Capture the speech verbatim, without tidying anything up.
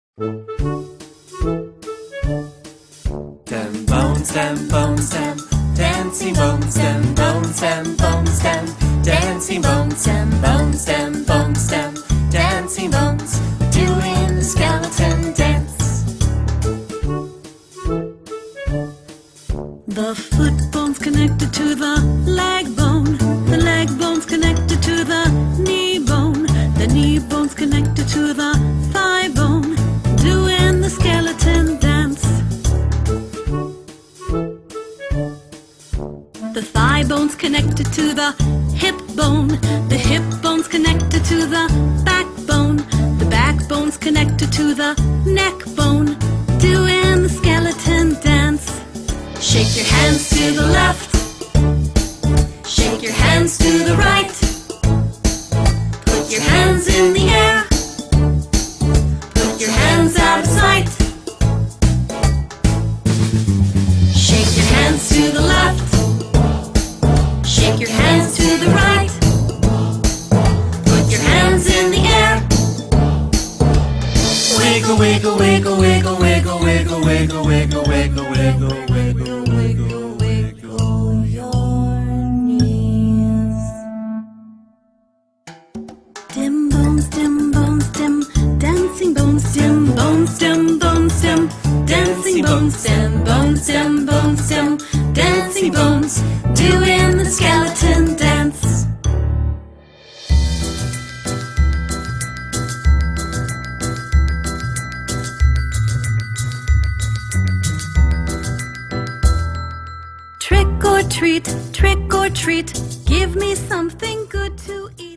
Dem bones, dem bones, dem dancing bones, dem bones, dem bones, dem dancing bones, dem bones, dem bones, dem dancing bones, doing the skeleton dance. The foot bone's connected to the leg bone, the leg bone's connected to the knee bone, the knee bone's connected to the thigh bone, doing the skeleton dance. The thigh bone's connected to the hip bone, the hip bone's connected to the backbone, the backbone's connected to the neck bone, doing the skeleton dance. Shake your hands to the left, shake your hands to the right, put your hands in the air, put your hands out of sight. Shake your hands to the left, shake your hands to the right, put your hands in the air. Wiggle, wiggle, wiggle, wiggle, wiggle, wiggle, wiggle, wiggle, wiggle, wiggle, wiggle, wiggle, wiggle your knees. Dim bones, dim bones, dim dancing bones, dim bones, dim bones, dim dancing bones, dim bones, dim bones, dim dancing bones, doing the skeleton dance. Trick or treat, trick or treat, give me something good to eat.